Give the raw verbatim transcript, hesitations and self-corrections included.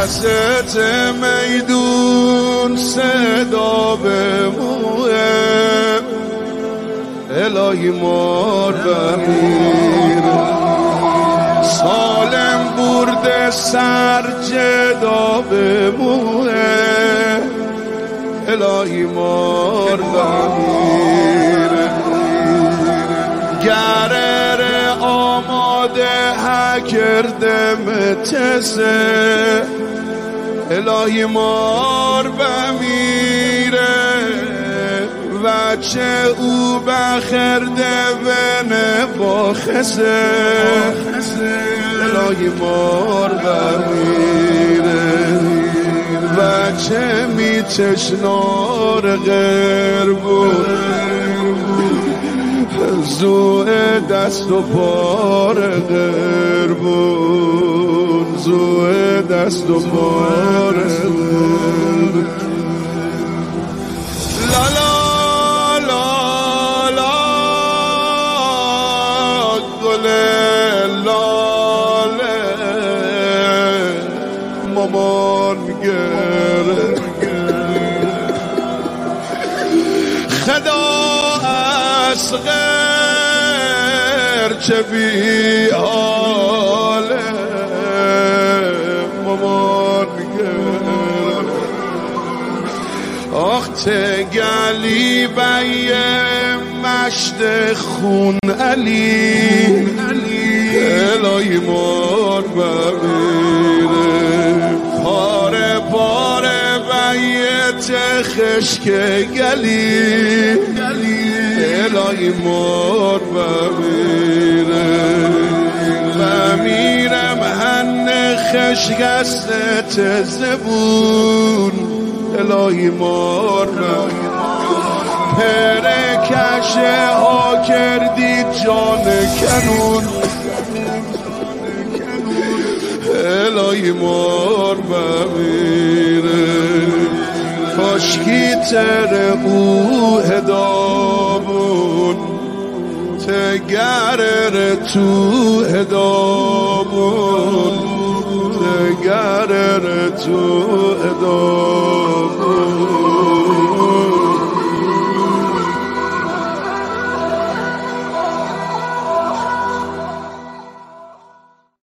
وسط میدون صدا به موه الهی مار بمیر سالم برده سر جدا به موه الهی مار بمیر گرر آماده ها کردم تسه الهی مار بمیره و چه او بخرده بنه با خسه الهی مار بمیره و چه می تشنار غیر بود زوه دست و پار غیر بود زوه دست و پار غیر لا لا لا لا گل لاله مامان گره خدا از غیر چه بی حاله مامان گره آخ تگلی بی مشت خون علی الهی مار بمیره پاره پاره بیت خشک گلی الهی مار بمیره بمیرم هن خشکست زبون الهی مار بمیره پرکشه ها کردی جان کنون الهی مار بمیره کاشکی تر او هدابون تگرر تو هدابون تگرر تو هدابون